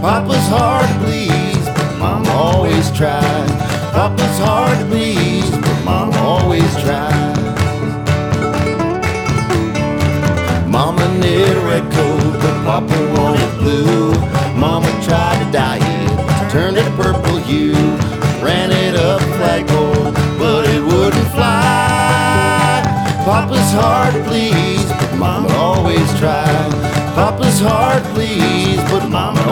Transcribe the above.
Papa's hard to please, but Mama always tries. Papa's hard to please, but Mama always tries. Mama knit a red coat, but Papa wanted blue. Mama tried to dye it, turned it a purple hue. Ran it up the flagpole, but it wouldn't fly. Papa's hard to please, but Mama always tries. Papa's hard to please, but Mama